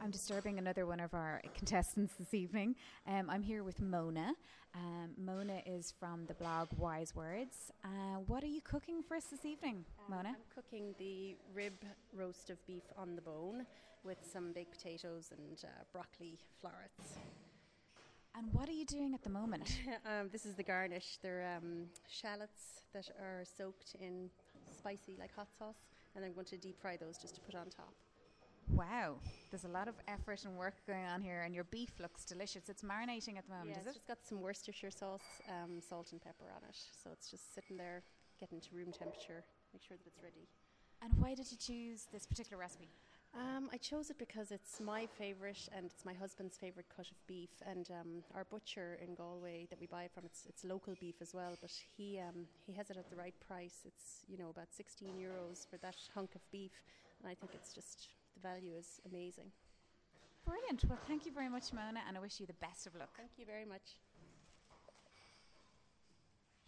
I'm disturbing another one of our contestants this evening. I'm here with Mona. Mona is from the blog Wise Words. What are you cooking for us this evening, Mona? I'm cooking the rib roast of beef on the bone with some baked potatoes and broccoli florets. And what are you doing at the moment? This is the garnish. They're shallots that are soaked in spicy, like hot sauce, and I'm going to deep fry those just to put on top. Wow, there's a lot of effort and work going on here, and your beef looks delicious. It's marinating at the moment, is it? It's just got some Worcestershire sauce, salt and pepper on it. So it's just sitting there, getting to room temperature, make sure that it's ready. And why did you choose this particular recipe? I chose it because it's my favourite and it's my husband's favourite cut of beef, and our butcher in Galway that we buy it from, it's local beef as well, but he has it at the right price. It's about €16 for that hunk of beef, and I think it's just, the value is amazing. Brilliant. Well, thank you very much, Mona, and I wish you the best of luck. Thank you very much.